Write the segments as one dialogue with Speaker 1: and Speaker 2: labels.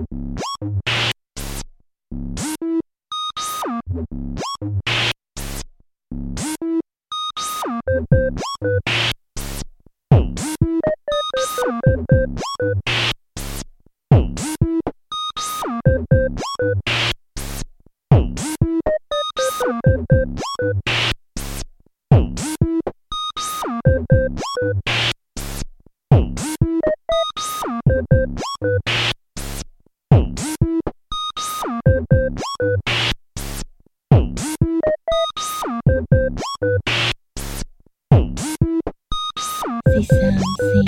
Speaker 1: See something.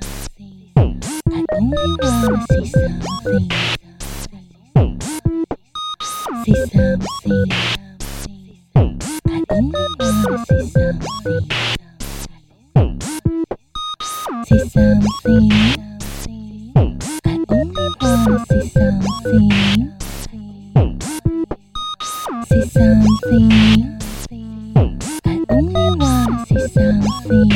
Speaker 1: I only wanna see something. See something. I only wanna see something. See something. I only wanna see something. See something. I only wanna see something.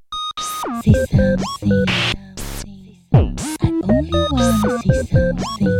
Speaker 1: See something. I only wanna see something.